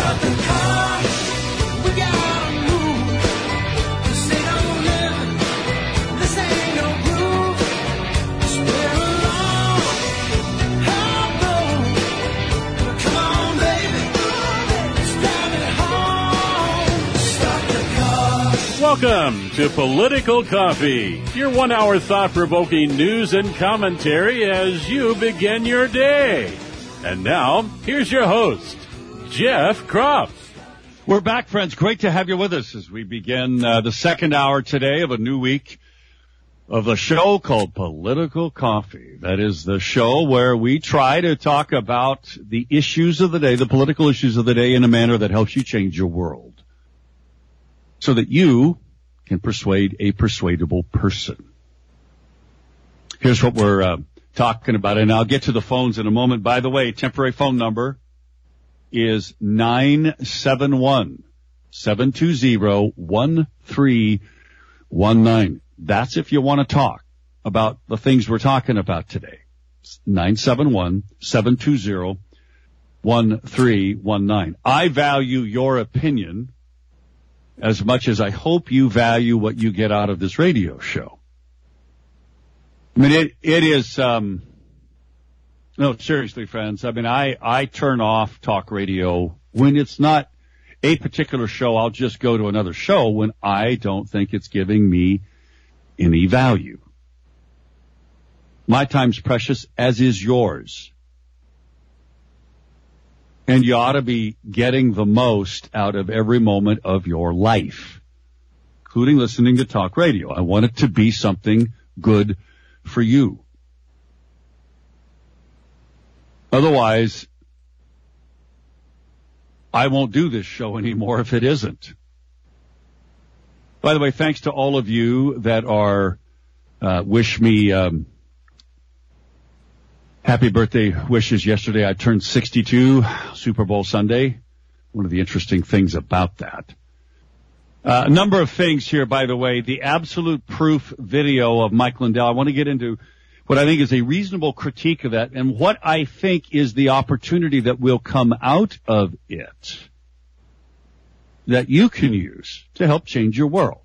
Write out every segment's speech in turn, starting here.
Welcome to Political Coffee, your 1 hour thought-provoking news and commentary as you begin your day. And now, here's your host, Jeff Kropf. We're back, friends. Great to have you with us as we begin the second hour today of a new week of a show called Political Coffee. That is the show where we try to talk about the issues of the day, the political issues of the day, in a manner that helps you change your world, so that you can persuade a persuadable person. Here's what we're talking about, and I'll get to the phones in a moment. By the way, temporary phone number is 971-720-1319. That's if you want to talk about the things we're talking about today. 971-720-1319. I value your opinion as much as I hope you value what you get out of this radio show. I mean, it is, no, seriously, friends. I mean, I turn off talk radio when it's not a particular show. I'll just go to another show when I don't think it's giving me any value. My time's precious, as is yours. And you ought to be getting the most out of every moment of your life, including listening to talk radio. I want it to be something good for you. Otherwise, I won't do this show anymore if it isn't. By the way, thanks to all of you that are wish me happy birthday wishes yesterday. I turned 62, Super Bowl Sunday. One of the interesting things about that. A number of things here, by the way. The Absolute Proof video of Mike Lindell. I want to get into what I think is a reasonable critique of that and what I think is the opportunity that will come out of it that you can use to help change your world.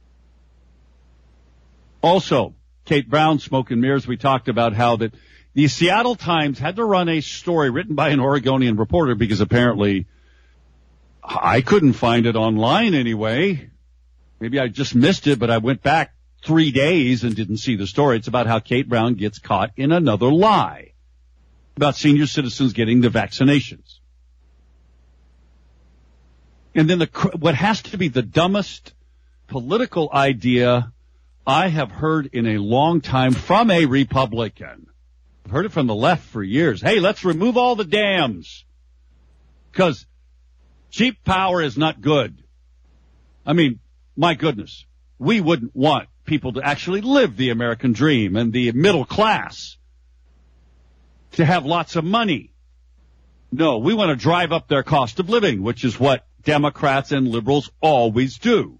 Also, Kate Brown, Smoke and Mirrors. We talked about how that the Seattle Times had to run a story written by an Oregonian reporter because apparently I couldn't find it online anyway. Maybe I just missed it, but I went back 3 days and didn't see the story. It's about how Kate Brown gets caught in another lie about senior citizens getting the vaccinations. And then what has to be the dumbest political idea I have heard in a long time from a Republican. I've heard it from the left for years. Hey, let's remove all the dams because cheap power is not good. I mean, my goodness, we wouldn't want people to actually live the American dream and the middle class to have lots of money. No, we want to drive up their cost of living, which is what Democrats and liberals always do.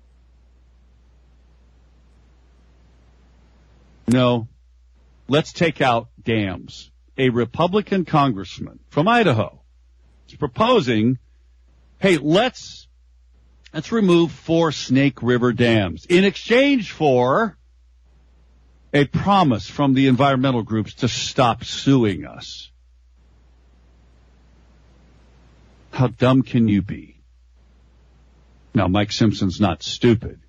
No. Let's take out dams. A Republican congressman from Idaho is proposing, hey, let's remove 4 Snake River dams in exchange for a promise from the environmental groups to stop suing us. How dumb can you be? Now, Mike Simpson's not stupid.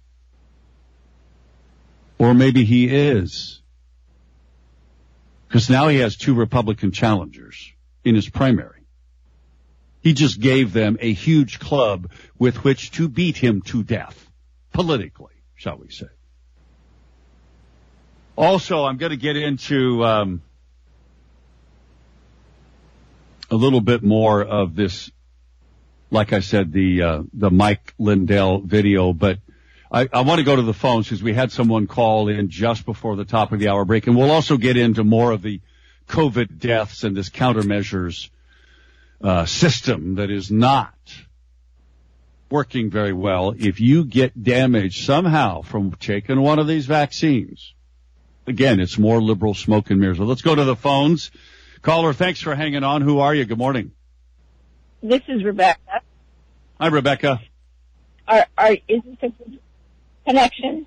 Or maybe he is. Because now he has 2 Republican challengers in his primary. He just gave them a huge club with which to beat him to death, politically, shall we say. Also, I'm going to get into a little bit more of this, like I said, the Mike Lindell video, but I want to go to the phones because we had someone call in just before the top of the hour break, and we'll also get into more of the COVID deaths and this countermeasures system that is not working very well. If you get damaged somehow from taking one of these vaccines, again, it's more liberal smoke and mirrors. So let's go to the phones. Caller, thanks for hanging on. Who are you? Good morning. This is Rebecca. Hi, Rebecca. Is this a good connection?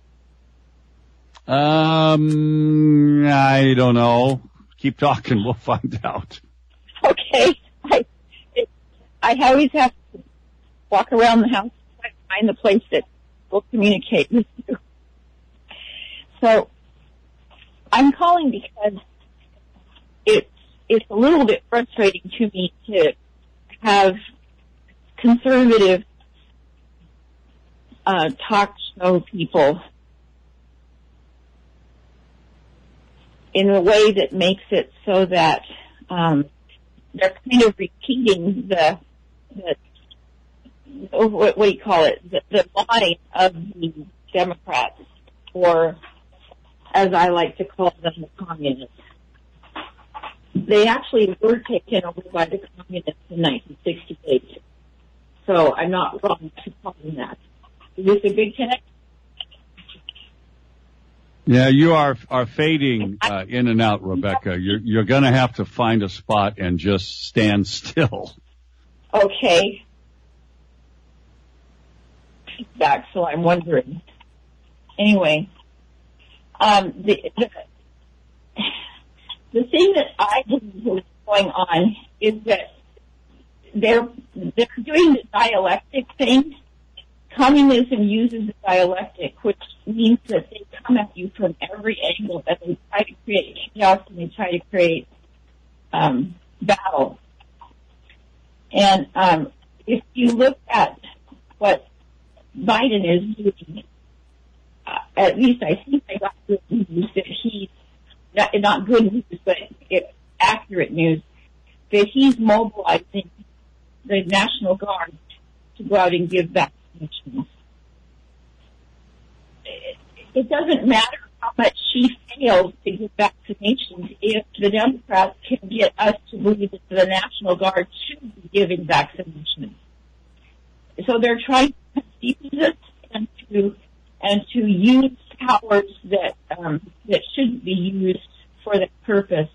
I don't know. Keep talking. We'll find out. Okay. I always have to walk around the house to find the place that will communicate with you. So I'm calling because it's a little bit frustrating to me to have conservative talk show people in a way that makes it so that they're kind of repeating the what do you call it, the line of the Democrats, or as I like to call them, the communists. They actually were taken over by the communists in 1968. So I'm not wrong to call them that. Is this a good connection? Yeah, you are fading in and out, Rebecca. You're going to have to find a spot and just stand still. Okay. Back, so I'm wondering. Anyway, the thing that I believe is going on is that they're doing the dialectic thing. Communism uses the dialectic, which means that they come at you from every angle, that they try to create chaos and they try to create battle. And if you look at what Biden is doing, at least I think I got good news that he's not good news, but it's accurate news, that he's mobilizing the National Guard to go out and give vaccinations. It doesn't matter how much she fails to give vaccinations if the Democrats can get us to believe that the National Guard should be giving vaccinations. So they're trying to confuse us and to use powers that shouldn't be used for that purpose.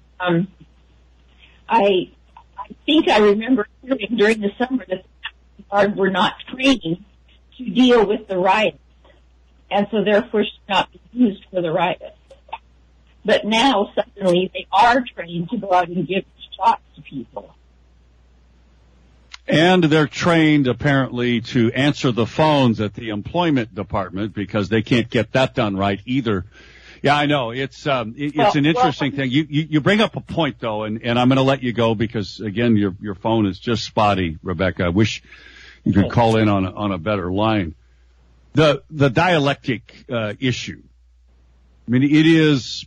I think I remember hearing during the summer that the National Guard were not trained to deal with the riots, and so therefore should not be used for the riots. But now suddenly they are trained to go out and give shots to people. And they're trained, apparently, to answer the phones at the employment department because they can't get that done right either. Yeah, I know. It's an interesting thing. You bring up a point, though, and I'm going to let you go because, again, your phone is just spotty, Rebecca. I wish you could call in on a better line. The dialectic issue. I mean, it is.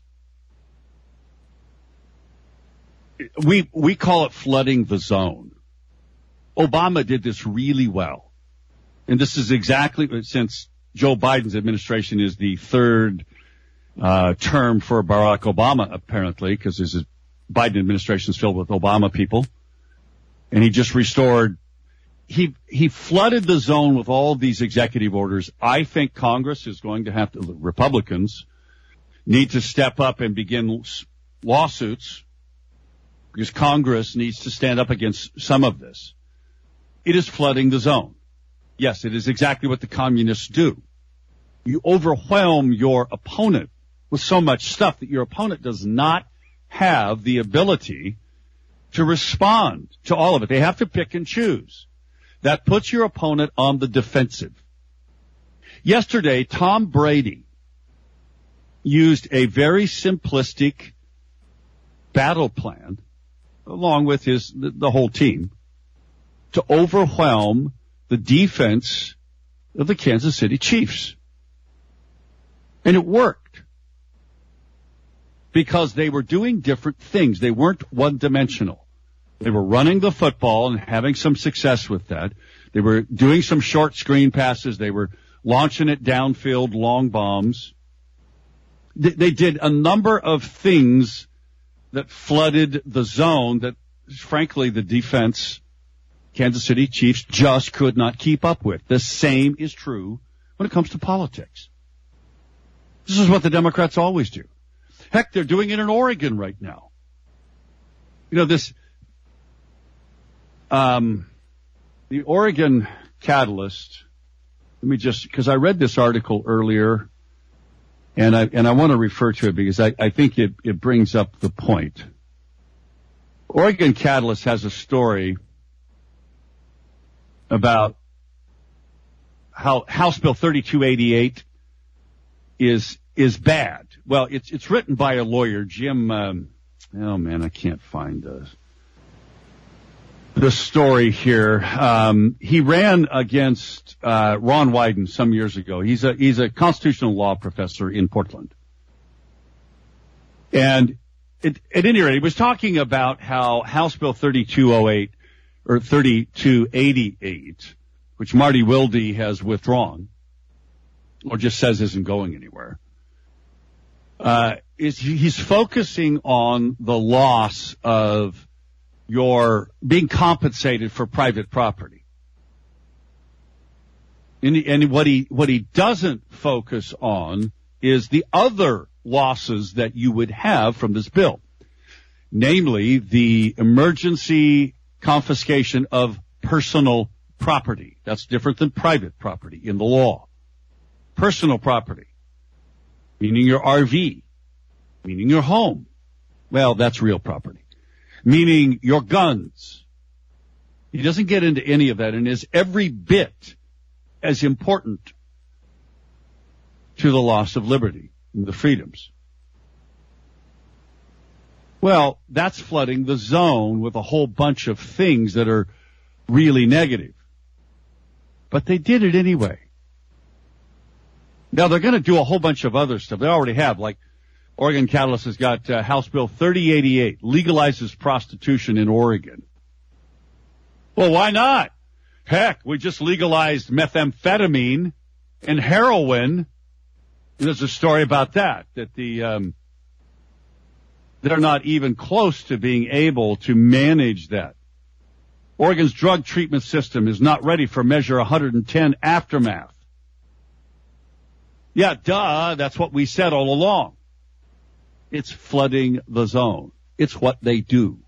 We call it flooding the zone. Obama did this really well. And this is exactly, since Joe Biden's administration is the third term for Barack Obama, apparently, because his Biden administration is filled with Obama people. And he just restored, he flooded the zone with all of these executive orders. I think Congress is going to have to, Republicans need to step up and begin lawsuits because Congress needs to stand up against some of this. It is flooding the zone. Yes, it is exactly what the communists do. You overwhelm your opponent with so much stuff that your opponent does not have the ability to respond to all of it. They have to pick and choose. That puts your opponent on the defensive. Yesterday, Tom Brady used a very simplistic battle plan, along with the whole team, to overwhelm the defense of the Kansas City Chiefs. And it worked. Because they were doing different things. They weren't one-dimensional. They were running the football and having some success with that. They were doing some short screen passes. They were launching it downfield, long bombs. They did a number of things that flooded the zone that, frankly, the defense, Kansas City Chiefs, just could not keep up with. The same is true when it comes to politics. This is what the Democrats always do. Heck, they're doing it in Oregon right now. You know, the Oregon Catalyst, let me just, because I read this article earlier, and I want to refer to it because I think it brings up the point. Oregon Catalyst has a story about how House Bill 3288 is bad. Well, it's written by a lawyer, Jim, oh man, I can't find the story here. He ran against Ron Wyden some years ago. He's a constitutional law professor in Portland. And at any rate, he was talking about how House Bill 3208 or 3288, which Marty Wilde has withdrawn or just says isn't going anywhere, he's focusing on the loss of your being compensated for private property. And what he doesn't focus on is the other losses that you would have from this bill, namely the emergency confiscation of personal property. That's different than private property in the law. Personal property, meaning your RV, meaning your home. Well, that's real property. Meaning your guns. He doesn't get into any of that and is every bit as important to the loss of liberty and the freedoms. Well, that's flooding the zone with a whole bunch of things that are really negative. But they did it anyway. Now they're going to do a whole bunch of other stuff. They already have, like Oregon Catalyst has got House Bill 3088, legalizes prostitution in Oregon. Well, why not? Heck, we just legalized methamphetamine and heroin. There's a story about that they're not even close to being able to manage that. Oregon's drug treatment system is not ready for Measure 110 aftermath. Yeah, duh, that's what we said all along. It's flooding the zone. It's what they do.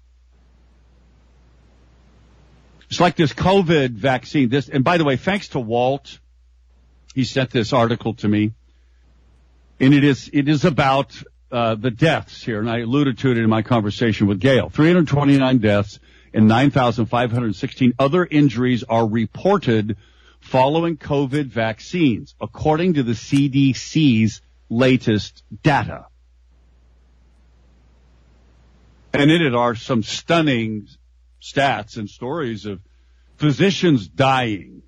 It's like this COVID vaccine. And by the way, thanks to Walt, he sent this article to me. And it is about the deaths here, and I alluded to it in my conversation with Gail. 329 deaths and 9,516 other injuries are reported following COVID vaccines, according to the CDC's latest data. And in it are some stunning stats and stories of physicians dying.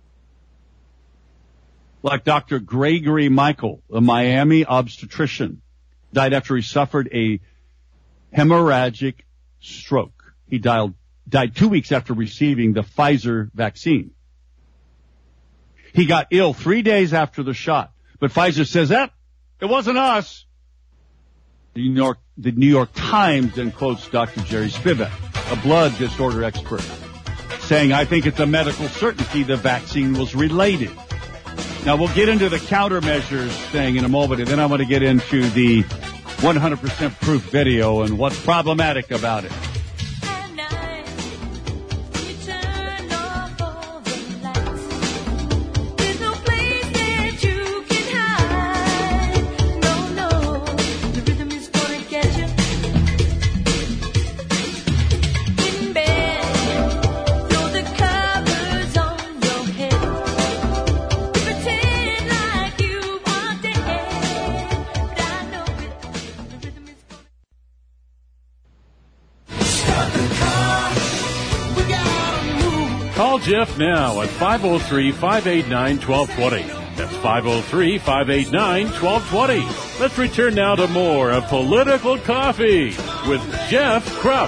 Like Dr. Gregory Michael, a Miami obstetrician, died after he suffered a hemorrhagic stroke. He died 2 weeks after receiving the Pfizer vaccine. He got ill 3 days after the shot, but Pfizer says that it wasn't us. The New York Times then quotes Dr. Jerry Spivak, a blood disorder expert, saying, I think it's a medical certainty the vaccine was related. Now, we'll get into the countermeasures thing in a moment, and then I want to get into the 100% proof video and what's problematic about it. Call Jeff now at 503-589-1220. That's 503-589-1220. Let's return now to more of Political Coffee with Jeff Krupp.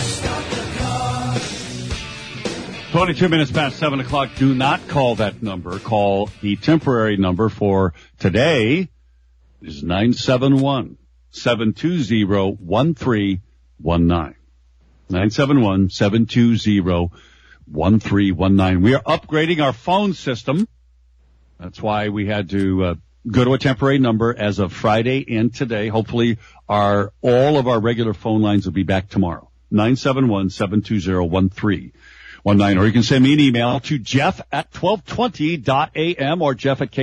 22 minutes past 7 o'clock. Do not call that number. Call the temporary number for today. It is 971-720-1319. 971-720-1319. We are upgrading our phone system. That's why we had to go to a temporary number as of Friday and today. Hopefully all of our regular phone lines will be back tomorrow. 971-720-1319. Or you can send me an email to jeff@1220.am or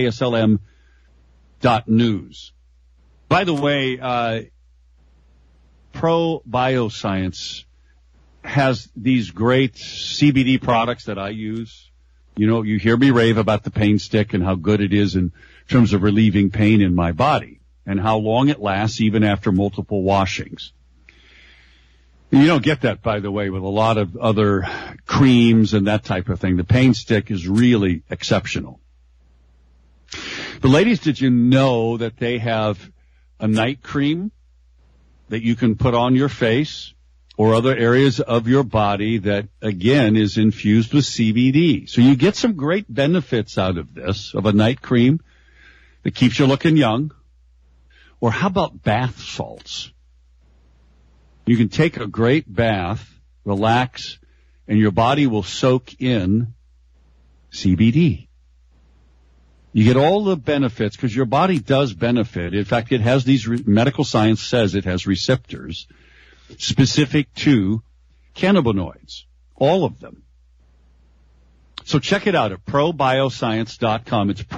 jeff@kslm.news. By the way, Pro Bioscience has these great CBD products that I use. You know, you hear me rave about the pain stick and how good it is in terms of relieving pain in my body and how long it lasts even after multiple washings. You don't get that, by the way, with a lot of other creams and that type of thing. The pain stick is really exceptional. But ladies, did you know that they have a night cream that you can put on your face or other areas of your body that, again, is infused with CBD? So you get some great benefits out of this, of a night cream that keeps you looking young. Or how about bath salts? You can take a great bath, relax, and your body will soak in CBD. You get all the benefits because your body does benefit. In fact, it has these, medical science says it has receptors specific to cannabinoids, all of them. So check it out at probioscience.com. It's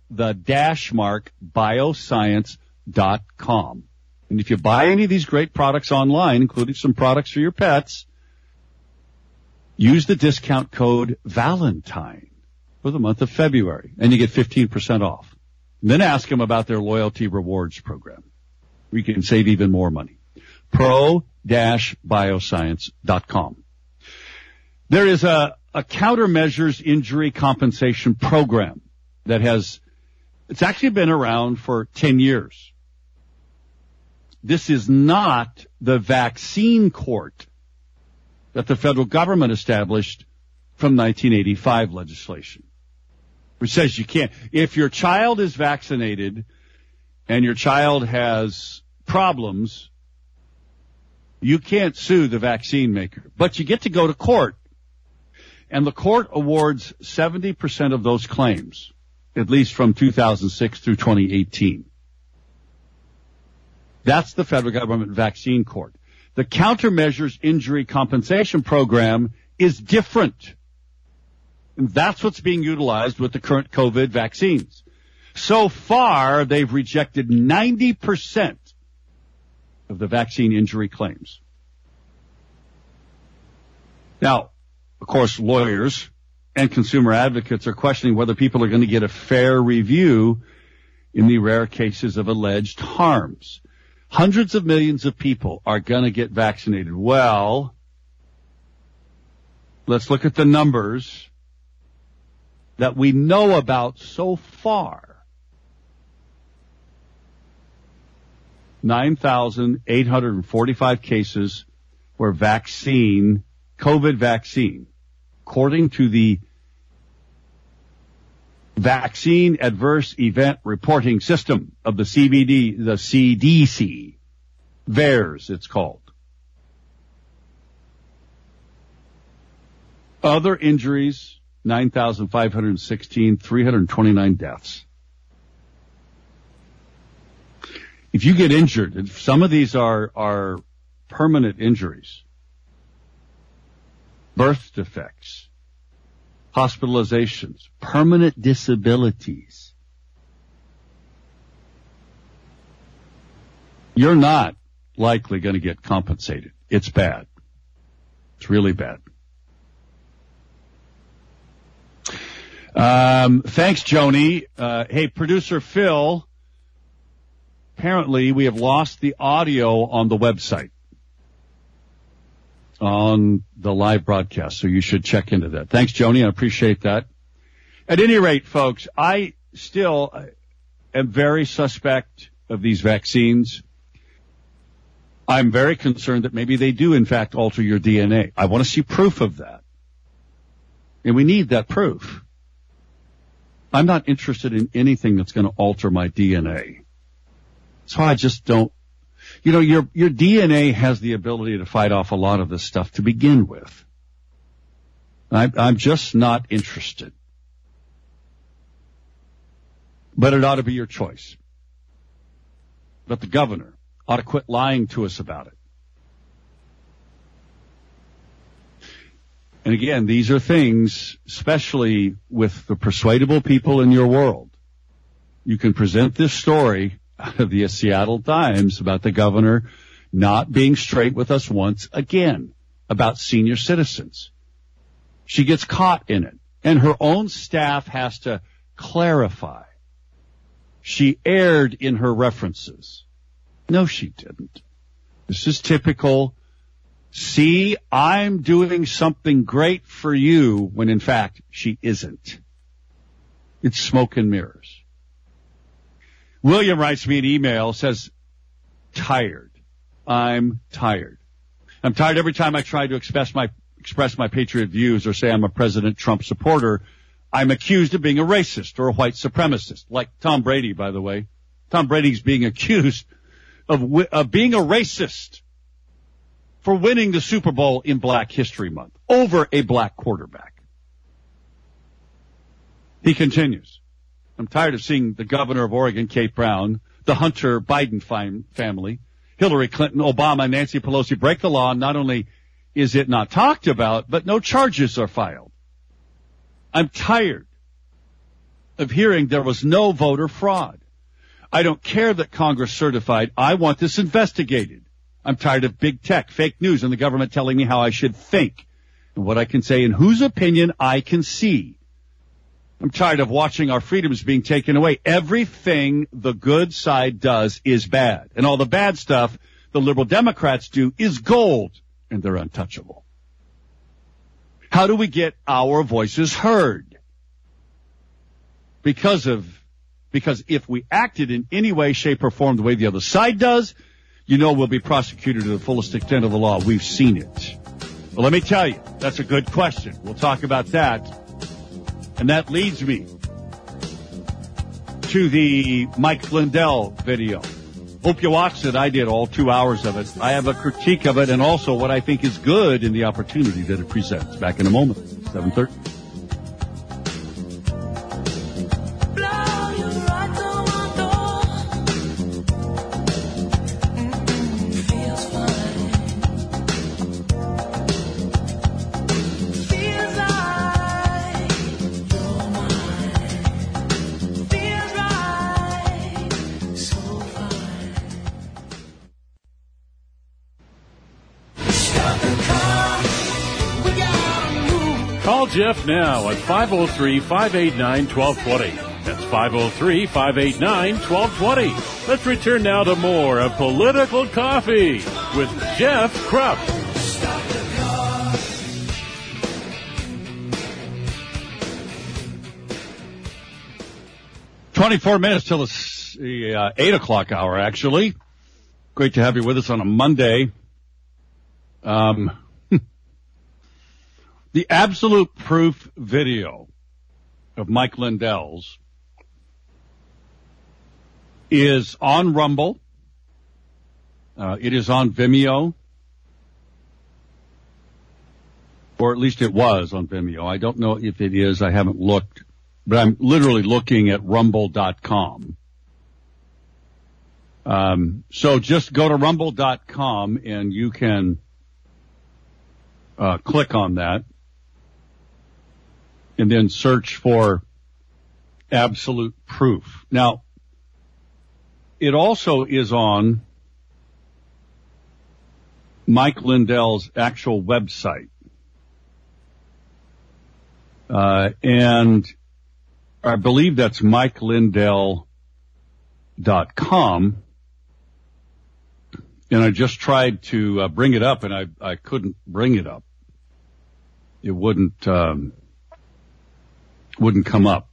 bioscience.com. And if you buy any of these great products online, including some products for your pets, use the discount code Valentine for the month of February, and you get 15% off. And then ask them about their loyalty rewards program. We can save even more money. pro-bioscience.com. There is a countermeasures injury compensation program that it's actually been around for 10 years. This is not the vaccine court that the federal government established from 1985 legislation, which says you can't. If your child is vaccinated and your child has problems, you can't sue the vaccine maker, but you get to go to court. And the court awards 70% of those claims, at least from 2006 through 2018. That's the federal government vaccine court. The countermeasures injury compensation program is different. And that's what's being utilized with the current COVID vaccines. So far, they've rejected 90% of the vaccine injury claims. Now, of course, lawyers and consumer advocates are questioning whether people are going to get a fair review in the rare cases of alleged harms. Hundreds of millions of people are going to get vaccinated. Well, let's look at the numbers that we know about so far. 9,845 cases were COVID vaccine, according to the Vaccine Adverse Event Reporting System of the CDC, VAERS it's called. Other injuries, 9,516, 329 deaths. If you get injured, some of these are permanent injuries, birth defects, hospitalizations, permanent disabilities. You're not likely going to get compensated. It's bad. It's really bad. Thanks, Joni. Hey, producer Phil, apparently we have lost the audio on the website, on the live broadcast, so you should check into that. Thanks, Joni. I appreciate that. At any rate, folks, I still am very suspect of these vaccines. I'm very concerned that maybe they do, in fact, alter your DNA. I want to see proof of that. And we need that proof. I'm not interested in anything that's going to alter my DNA. So I just don't. You know, your DNA has the ability to fight off a lot of this stuff to begin with. I'm just not interested. But it ought to be your choice. But the governor ought to quit lying to us about it. And again, these are things, especially with the persuadable people in your world. You can present this story out of the Seattle Times about the governor not being straight with us once again about senior citizens. She gets caught in it, and her own staff has to clarify. She erred in her references. No, she didn't. This is typical. See, I'm doing something great for you when in fact she isn't. It's smoke and mirrors. William writes me an email, says, tired. I'm tired. I'm tired every time I try to express my patriot views or say I'm a President Trump supporter. I'm accused of being a racist or a white supremacist, like Tom Brady, by the way. Tom Brady's being accused of being a racist for winning the Super Bowl in Black History Month over a black quarterback. He continues, I'm tired of seeing the governor of Oregon, Kate Brown, the Hunter Biden family, Hillary Clinton, Obama, and Nancy Pelosi break the law. Not only is it not talked about, but no charges are filed. I'm tired of hearing there was no voter fraud. I don't care that Congress certified. I want this investigated. I'm tired of big tech, fake news, and the government telling me how I should think and what I can say and whose opinion I can see. I'm tired of watching our freedoms being taken away. Everything the good side does is bad, and all the bad stuff the liberal Democrats do is gold, and they're untouchable. How do we get our voices heard? Because if we acted in any way, shape, or form the way the other side does, you know we'll be prosecuted to the fullest extent of the law. We've seen it. Well, let me tell you, that's a good question. We'll talk about that. And that leads me to the Mike Lindell video. Hope you watched it. I did, all 2 hours of it. I have a critique of it and also what I think is good in the opportunity that it presents. Back in a moment, 7:30. Call Jeff now at 503-589-1220. That's 503-589-1220. Let's return now to more of Political Coffee with Jeff Krupp. "24 minutes till the 8 o'clock hour, actually. Great to have you with us on a Monday. The Absolute Proof video of Mike Lindell's is on Rumble. It is on Vimeo. Or at least it was on Vimeo. I don't know if it is. I haven't looked. But I'm literally looking at rumble.com. So just go to rumble.com and you can click on that. And then search for Absolute Proof. Now, it also is on Mike Lindell's actual website. And I believe that's MikeLindell.com. And I just tried to bring it up, and I couldn't bring it up. It wouldn't come up.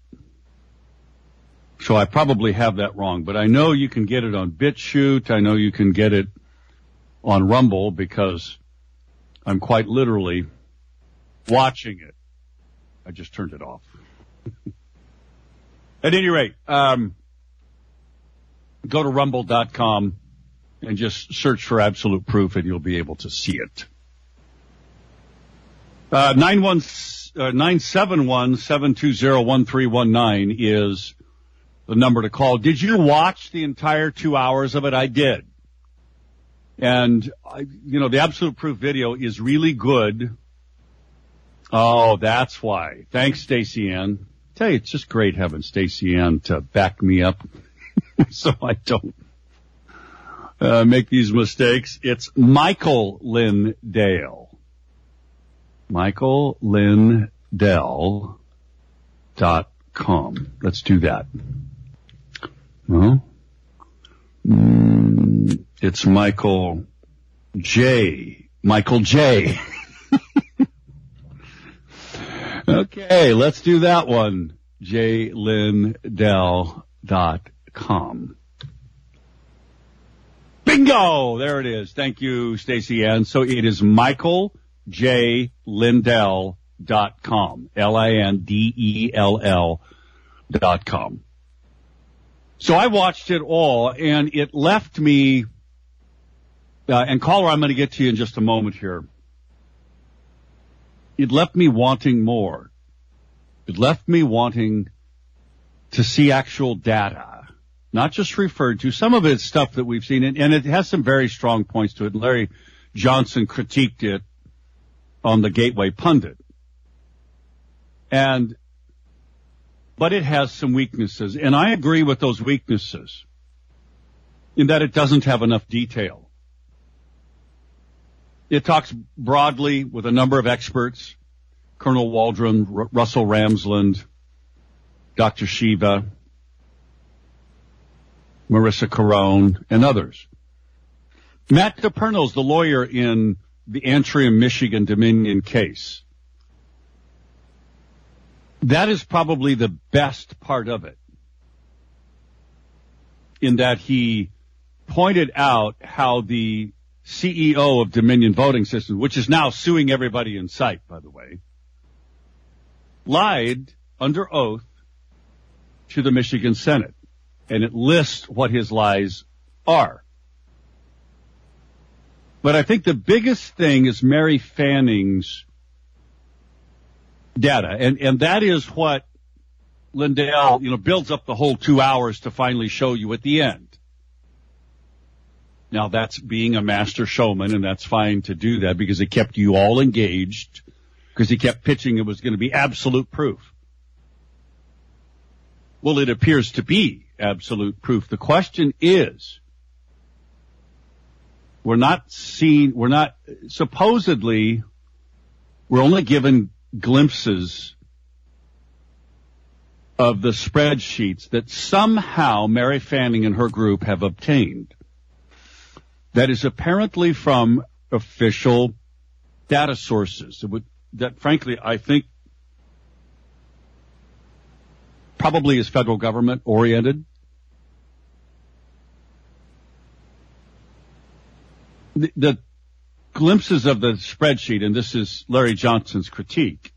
So I probably have that wrong, but I know you can get it on BitChute. I know you can get it on Rumble because I'm quite literally watching it. I just turned it off. At any rate, go to rumble.com and just search for Absolute Proof and you'll be able to see it. 971-720-1319 is the number to call. Did you watch the entire 2 hours of it? I did. And, the Absolute Proof video is really good. Oh, that's why. Thanks, Stacey Ann. Tell you, it's just great having Stacey Ann to back me up so I don't make these mistakes. It's Michael Lindell. MichaelLindell.com. Let's do that. Well, it's Michael J. Okay, let's do that one. JLindell.com. Bingo! There it is. Thank you, Stacey Ann. So it is MichaelJLindell.com. LINDELL.com. So I watched it all, and it left me, and caller, I'm going to get to you in just a moment here. It left me wanting more. It left me wanting to see actual data, not just referred to. Some of it's stuff that we've seen, and it has some very strong points to it. Larry Johnson critiqued it on the Gateway Pundit. But it has some weaknesses, and I agree with those weaknesses in that it doesn't have enough detail. It talks broadly with a number of experts, Colonel Waldron, Russell Ramsland, Dr. Shiva, Marissa Carone, and others. Matt DePernill's the lawyer in the Antrim, Michigan Dominion case. That is probably the best part of it, in that he pointed out how the CEO of Dominion Voting Systems, which is now suing everybody in sight, by the way, lied under oath to the Michigan Senate. And it lists what his lies are. But I think the biggest thing is Mary Fanning's data. And that is what Lindell, builds up the whole 2 hours to finally show you at the end. Now that's being a master showman, and that's fine to do that because it kept you all engaged, because he kept pitching it was going to be absolute proof. Well, it appears to be absolute proof. The question is, supposedly, we're only given glimpses of the spreadsheets that somehow Mary Fanning and her group have obtained. That is apparently from official data sources that frankly I think probably is federal government oriented. The glimpses of the spreadsheet, and this is Larry Johnson's critique,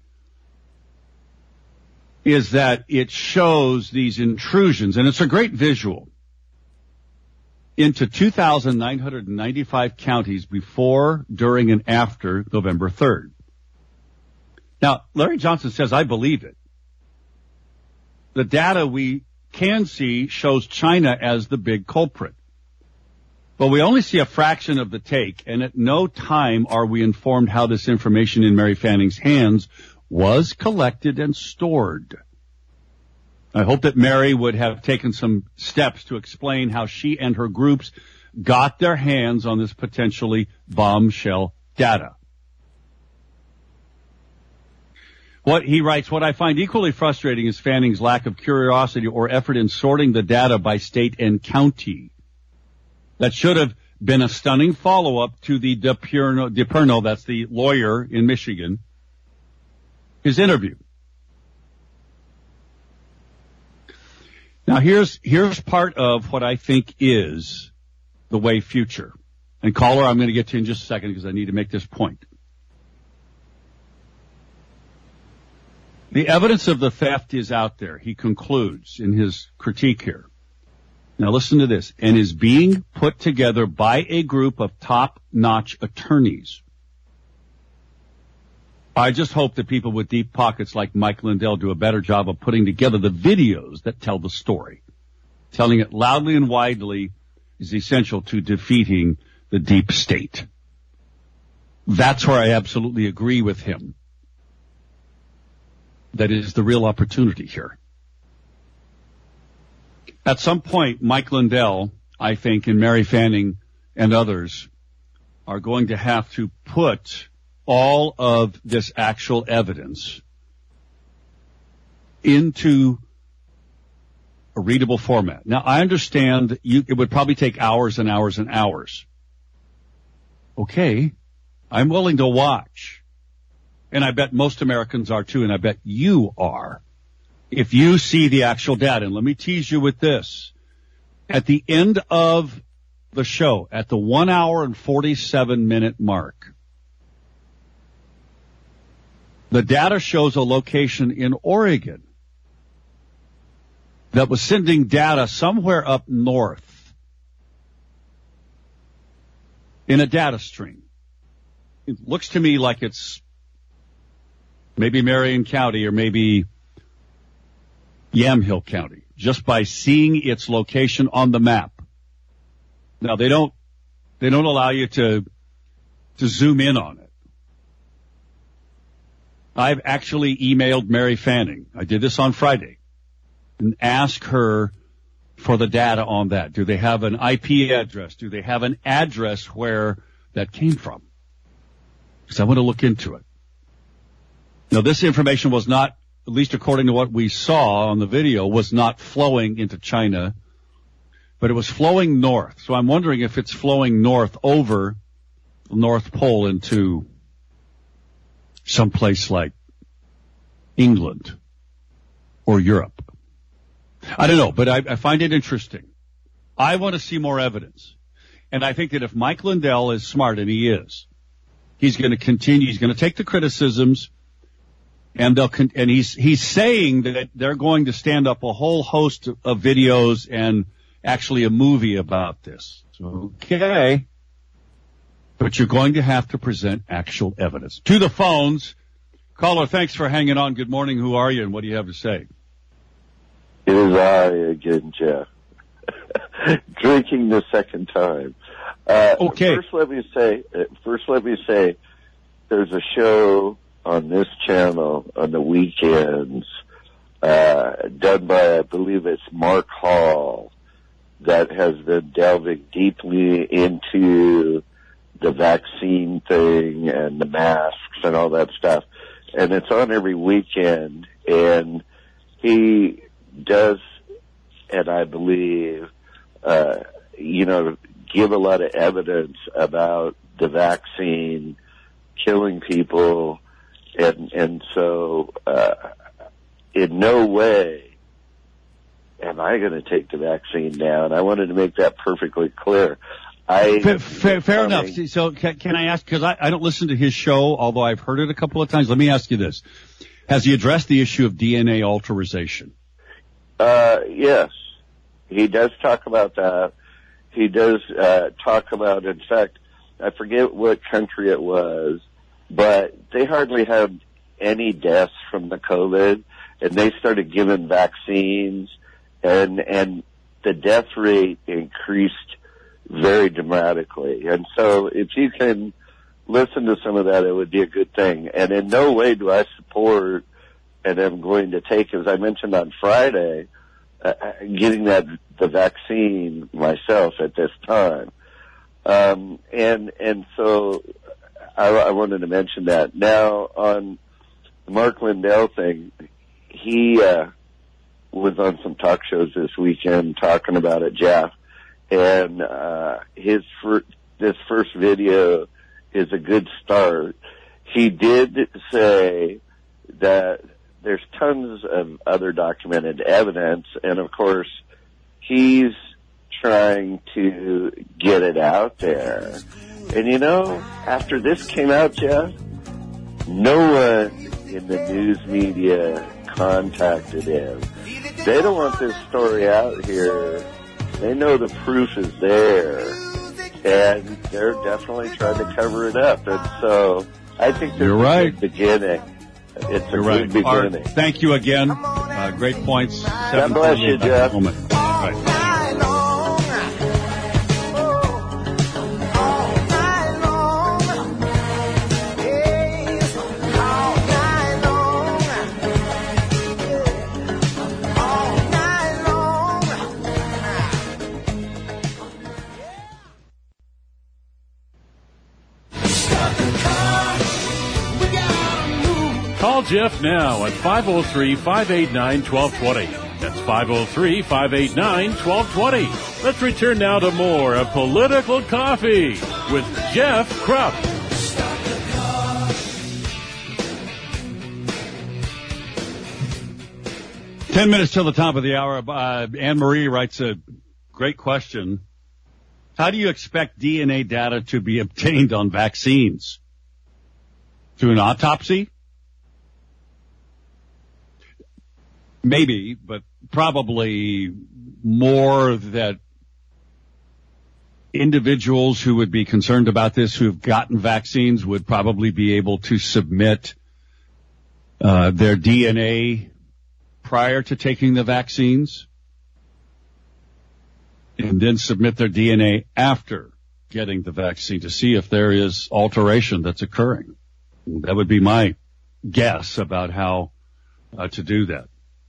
is that it shows these intrusions, and it's a great visual, into 2,995 counties before, during, and after November 3rd. Now, Larry Johnson says, I believe it. The data we can see shows China as the big culprit. But we only see a fraction of the take, and at no time are we informed how this information in Mary Fanning's hands was collected and stored. I hope that Mary would have taken some steps to explain how she and her groups got their hands on this potentially bombshell data. He writes, what I find equally frustrating is Fanning's lack of curiosity or effort in sorting the data by state and county. That should have been a stunning follow-up to the DePernil, that's the lawyer in Michigan, his interview. Now here's part of what I think is the way future. And caller, I'm going to get to you in just a second because I need to make this point. The evidence of the theft is out there, he concludes in his critique here. Now listen to this, and is being put together by a group of top-notch attorneys. I just hope that people with deep pockets like Mike Lindell do a better job of putting together the videos that tell the story. Telling it loudly and widely is essential to defeating the deep state. That's where I absolutely agree with him. that is the real opportunity here. At some point, Mike Lindell, I think, and Mary Fanning and others are going to have to put all of this actual evidence into a readable format. Now, I understand it would probably take hours and hours and hours. Okay, I'm willing to watch. And I bet most Americans are too, and I bet you are. If you see the actual data, and let me tease you with this. At the end of the show, at the 1 hour and 47 minute mark, the data shows a location in Oregon that was sending data somewhere up north in a data stream. It looks to me like it's maybe Marion County or maybe Yamhill County, just by seeing its location on the map. Now, they don't allow you to zoom in on it. I've actually emailed Mary Fanning. I did this on Friday and asked her for the data on that. Do they have an IP address? Do they have an address where that came from? Because I want to look into it. Now, this information was not, at least according to what we saw on the video, was not flowing into China, but it was flowing north. So I'm wondering if it's flowing north over the North Pole into someplace like England or Europe. I don't know, but I find it interesting. I want to see more evidence. And I think that if Mike Lindell is smart, and he is, he's going to continue, he's going to take the criticisms, and he's saying that they're going to stand up a whole host of videos and actually a movie about this. Okay. But you're going to have to present actual evidence. To the phones. Caller, thanks for hanging on. Good morning. Who are you and what do you have to say? It is I again, Jeff. Drinking the second time. Okay. First, let me say, there's a show on this channel on the weekends, done by, I believe it's Mark Hall, that has been delving deeply into the vaccine thing and the masks and all that stuff. And it's on every weekend, and he does, and I believe, give a lot of evidence about the vaccine killing people. And so, in no way am I going to take the vaccine down. I wanted to make that perfectly clear. Fair enough. So can I ask, because I don't listen to his show, although I've heard it a couple of times. Let me ask you this. Has he addressed the issue of DNA alteration? Yes. He does talk about that. He does, talk about, in fact, I forget what country it was, but they hardly had any deaths from the COVID, and they started giving vaccines, and the death rate increased very dramatically. And so if you can listen to some of that, it would be a good thing. And in no way do I support, and am going to take, as I mentioned on Friday, getting the vaccine myself at this time. And so I wanted to mention that. Now, on the Mark Lindell thing, he was on some talk shows this weekend talking about it, Jeff, and this first video is a good start. He did say that there's tons of other documented evidence, and of course, he's trying to get it out there. And after this came out, Jeff, no one in the news media contacted him. They don't want this story out here. They know the proof is there, and they're definitely trying to cover it up. And so I think this is a beginning. It's a good beginning. Art, thank you again. Great points. God bless you, Jeff. Right. Call Jeff now at 503-589-1220. That's 503-589-1220. Let's return now to more of Political Coffee with Jeff Krupp. Ten minutes till the top of the hour. Anne Marie writes a great question. How do you expect DNA data to be obtained on vaccines? Through an autopsy? Maybe, but probably more that individuals who would be concerned about this, who have gotten vaccines, would probably be able to submit their DNA prior to taking the vaccines, and then submit their DNA after getting the vaccine to see if there is alteration that's occurring. That would be my guess about how to do that.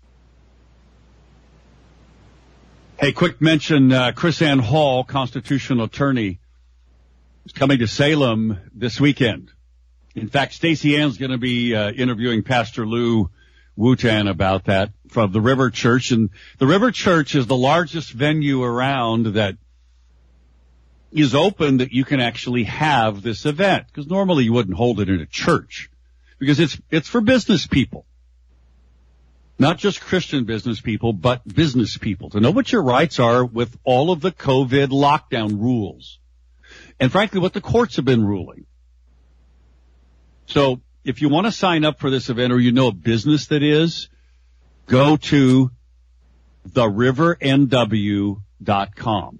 Hey, quick mention, Chris Ann Hall, constitutional attorney, is coming to Salem this weekend. In fact, Stacey Ann's going to be interviewing Pastor Lou Wooten about that from the River Church. And the River Church is the largest venue around that is open that you can actually have this event. Because normally you wouldn't hold it in a church. Because it's for business people. Not just Christian business people, but business people, to know what your rights are with all of the COVID lockdown rules. And frankly, what the courts have been ruling. So if you want to sign up for this event, or you know a business that is, go to therivernw.com.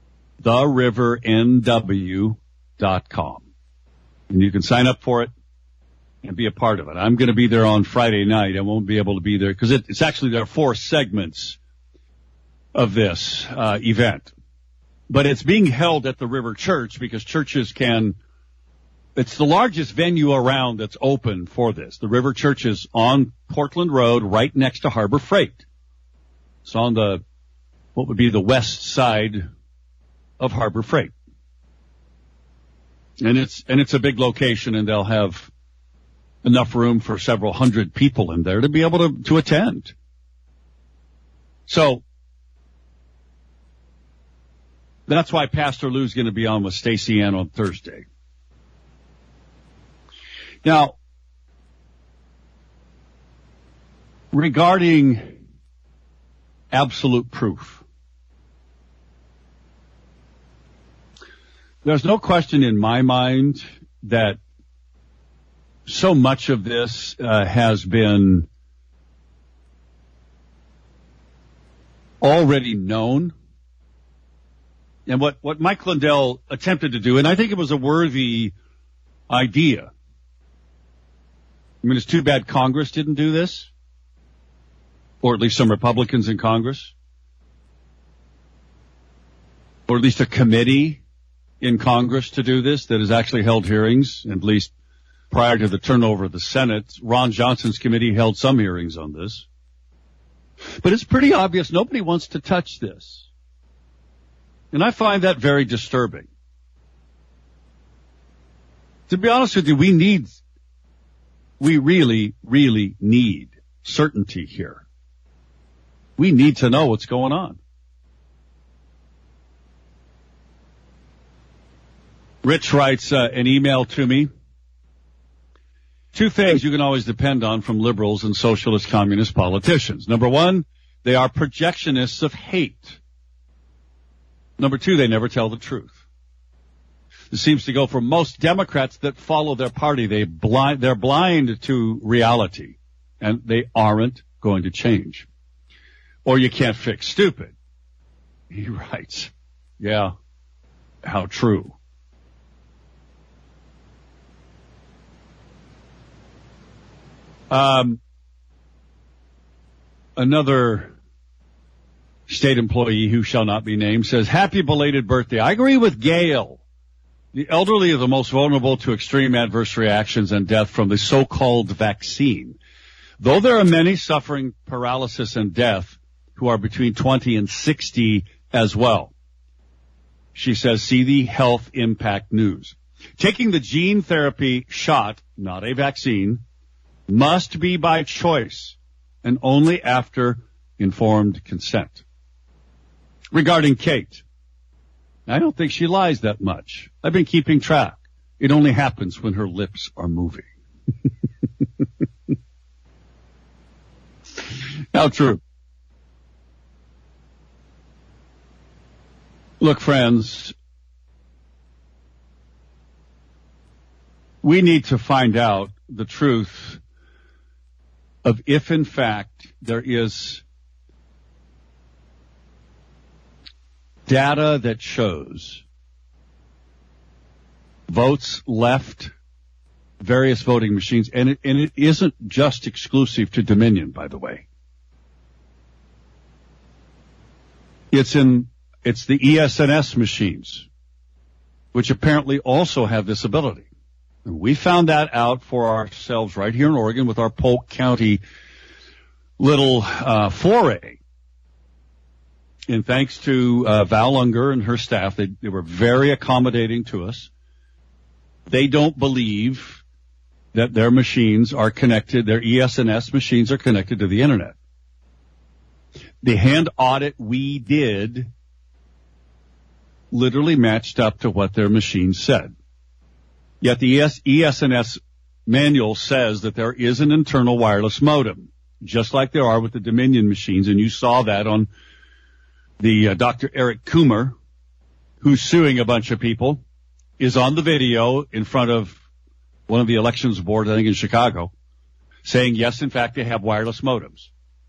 therivernw.com. And you can sign up for it and be a part of it. I'm going to be there on Friday night. I won't be able to be there because it's actually, there are 4 segments of this event. But it's being held at the River Church because churches can, it's the largest venue around that's open for this. The River Church is on Portland Road, right next to Harbor Freight. It's on the, what would be the west side of Harbor Freight. And it's a big location, and they'll have enough room for several hundred people in there to be able to attend. So that's why Pastor Lou's going to be on with Stacey Ann on Thursday. Now, regarding absolute proof, there's no question in my mind that so much of this has been already known. And what Mike Lindell attempted to do, and I think it was a worthy idea. I mean, it's too bad Congress didn't do this, or at least some Republicans in Congress, or at least a committee in Congress to do this that has actually held hearings, at least prior to the turnover of the Senate. Ron Johnson's committee held some hearings on this. But it's pretty obvious nobody wants to touch this. And I find that very disturbing. To be honest with you, we really, really need certainty here. We need to know what's going on. Rich writes an email to me. 2 things you can always depend on from liberals and socialist communist politicians. Number 1, they are projectionists of hate. Number 2, they never tell the truth. This seems to go for most Democrats that follow their party. They're blind to reality, and they aren't going to change. Or you can't fix stupid. He writes, yeah, how true. Another state employee who shall not be named says, happy belated birthday. I agree with Gail. The elderly are the most vulnerable to extreme adverse reactions and death from the so-called vaccine. Though there are many suffering paralysis and death who are between 20 and 60 as well. She says, see the Health Impact News. Taking the gene therapy shot, not a vaccine, must be by choice and only after informed consent. Regarding Kate, I don't think she lies that much. I've been keeping track. It only happens when her lips are moving. How true. Look, friends, we need to find out the truth of if, in fact, there is data that shows votes left various voting machines, and it isn't just exclusive to Dominion, by the way. It's the ES&S machines, which apparently also have this ability. And we found that out for ourselves right here in Oregon with our Polk County little foray. And thanks to Val Unger and her staff, they were very accommodating to us. They don't believe that their machines are connected, their ES&S machines are connected to the Internet. The hand audit we did literally matched up to what their machine said. Yet the ES&S manual says that there is an internal wireless modem, just like there are with the Dominion machines, and you saw that on the Dr. Eric Coomer, who's suing a bunch of people, is on the video in front of one of the elections boards, I think in Chicago, saying, yes, in fact, they have wireless modems.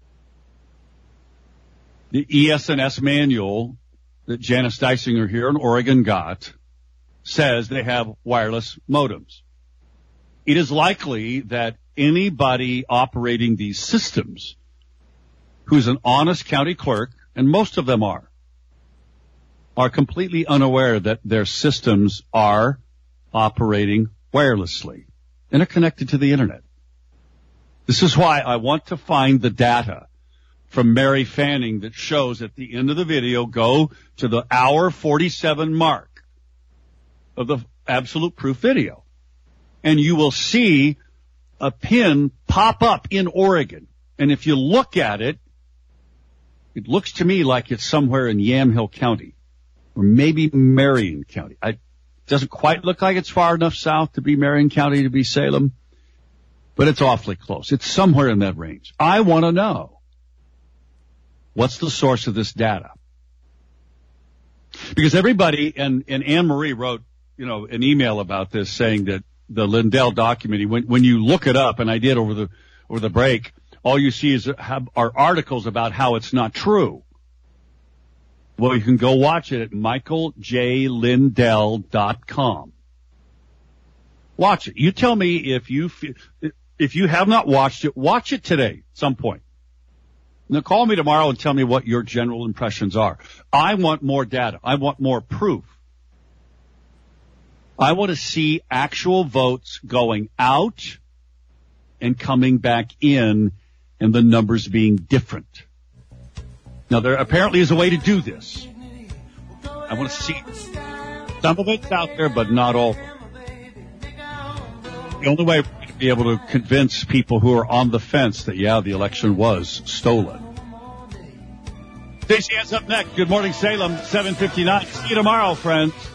The ES&S manual that Janice Dysinger here in Oregon got says they have wireless modems. It is likely that anybody operating these systems who's an honest county clerk, and most of them are completely unaware that their systems are operating wirelessly and are connected to the Internet. This is why I want to find the data from Mary Fanning that shows at the end of the video, go to the hour 47 mark of the Absolute Proof video, and you will see a pin pop up in Oregon. And if you look at it, it looks to me like it's somewhere in Yamhill County or maybe Marion County. It doesn't quite look like it's far enough south to be Marion County to be Salem, but it's awfully close. It's somewhere in that range. I want to know, what's the source of this data? Because everybody, and Anne Marie wrote, an email about this saying that the Lindell document, when you look it up, and I did over the break, all you see are articles about how it's not true. Well, you can go watch it at michaeljlindell.com. Watch it. You tell me if you have not watched it, watch it today at some point. Now call me tomorrow and tell me what your general impressions are. I want more data. I want more proof. I want to see actual votes going out and coming back in and the numbers being different. Now, there apparently is a way to do this. I want to see some of it's out there, but not all. The only way we're going to be able to convince people who are on the fence that, the election was stolen. Stacey has up next. Good morning, Salem, 7:59. See you tomorrow, friends.